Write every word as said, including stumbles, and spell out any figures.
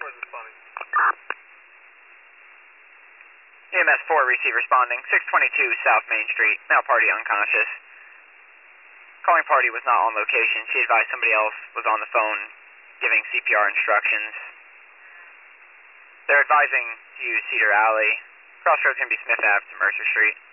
E M S four, receive responding, six twenty-two South Main Street, male party unconscious. Calling party was not on location. She advised somebody else was on the phone giving C P R instructions. They're advising to use Cedar Alley. Crossroads going to be Smith Avenue to Mercer Street.